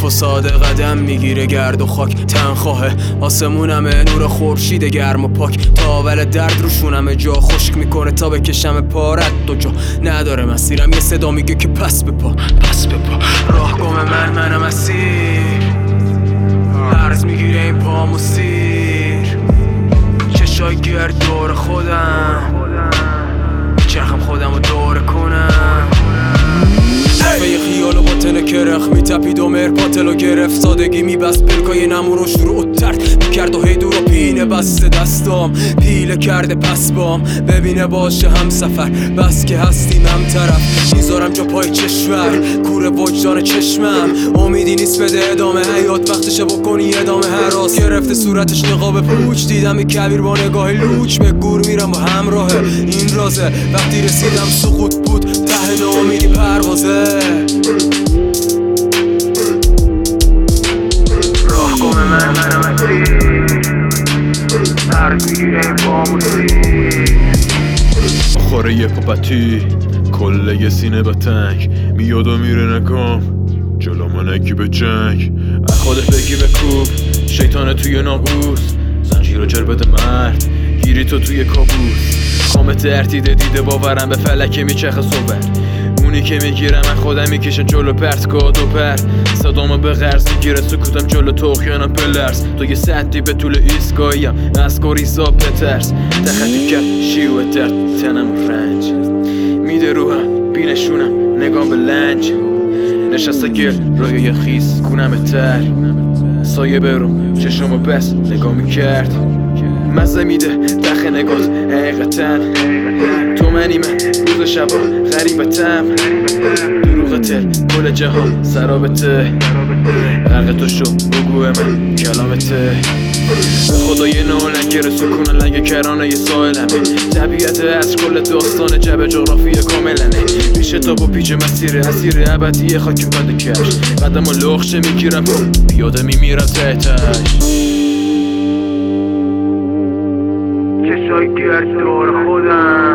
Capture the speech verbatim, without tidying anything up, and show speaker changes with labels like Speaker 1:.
Speaker 1: صاف و ساده قدم میگیره گرد و خاک تنخواهه آسمونمه نور خورشید گرم و پاک تا اول درد روشونمه جا خشک میکنه تا بکشم پارت دو جا نداره مسیرم یه صدا میگه که پس بپا پس بپا راه گم من منم اسیر لرز میگیره این پامو سیر چشای گرد دور خودم میچرخم خودم و دور کنم به یه خیال باطن کرخ میتپید و مهر پاتلو گرفت سادگی میبست پلکای نمو رو شروع ترد میکرد و هیدو رو پینه بسته دستام پیله کرده پس بام ببینه باشه هم سفر بس که هستیم هم طرف میذارم جا پای چشمر کوره وجدان چشمم امیدی نیست بده ادامه حیات وقتشه بکنی ادامه هراس گرفته صورتش نقاب پوچ دیدم یه کبیر با نگاه لوچ به گور میرم با همراهه این رازه وقتی رسیدم سقوط بود ته ناامیدی پروازه راه گم من منم اسیر درد میگیره این پامو سیر
Speaker 2: آخاره یه پاپتی کله یه سینه به تنگ میاد و میره نکام جلو منکی به جنگ خودت بگی به کوب شیطانه توی ناقوس زنجیر و جر بده مرد گیری تو توی کابوس کامت ارتیده دیده باورم به فلکه میچخه صحبت اونی که میگیرم من خودم میکشم جلو پرت کاد و پر صدامو به غرز میگیره سکوتم جلو توخیانم پلرز تو یه سطحی به طول ایستگاهیم از گریزا بترس تخطی کرد شیوه درد تنم رنج میده روحم بینشونم نگام به لنج نشسته گل روی یه خیس کونم تر سایه بروم چشمو بس نگاه میکرد مزه میده دخه نگات حقیقتا تو منی من روز شبا غریبتم دروغ تر کل جهان سرابته غرق تو شو بگو من کلامته به خدای نالنگر سکون لنگ کرانه یه سایلمه طبیعت از کل داستان جب جغرافی کاملنه پیش تا با پیچ مسیر اسیر ابدی خاک بده کش قدم و لخشه میگیرم پیاده میمیرم تهتش
Speaker 1: چشای گرد دور خودم